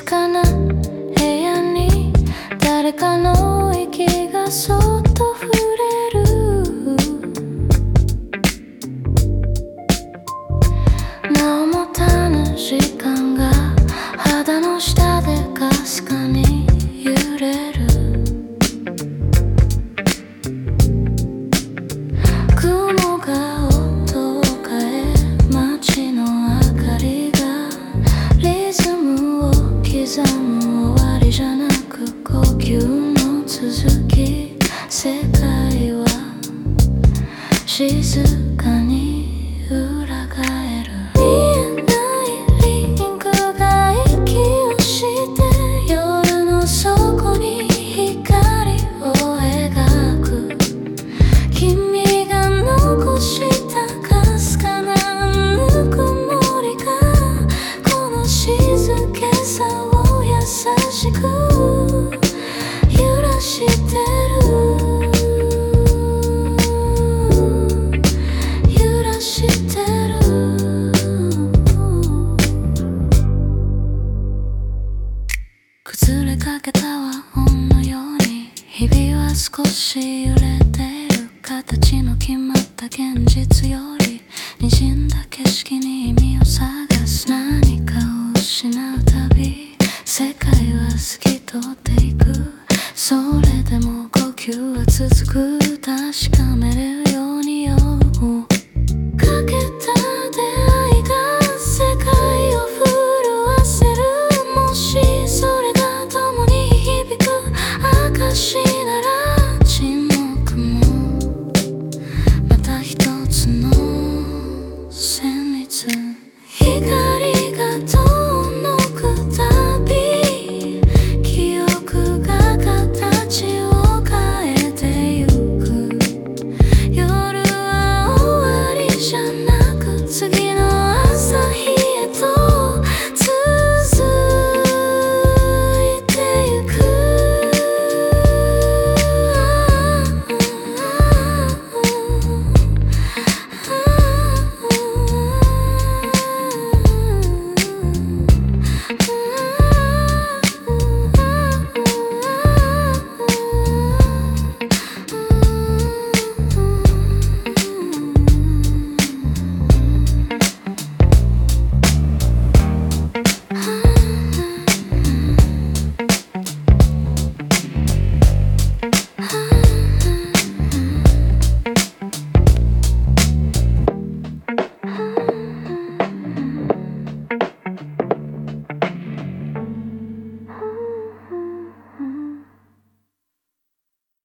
かな部屋に誰かの息がそっと触れる。なおもたぬ時間が肌の下でかすかに揺れる。雲が音を変え街の明かりがリズムを刻む。終わりじゃなく呼吸の続き。世界は静かに裏返る。見えないリンクが息をして夜の底に光を描く。君が残したかすかなぬくもりがこの静けさを優しく揺らしてる。揺らしてる。崩れかけた和音のように日々は少し揺れている。形の決まった現実より滲んだ景色に意味を探す。何かを失うたび世界は透き通っていく。それでも呼吸は続く。確かめれるように夜をかけた出会いが世界を震わせる。もしそれが共に響く証なら沈黙もまた一つの旋律。光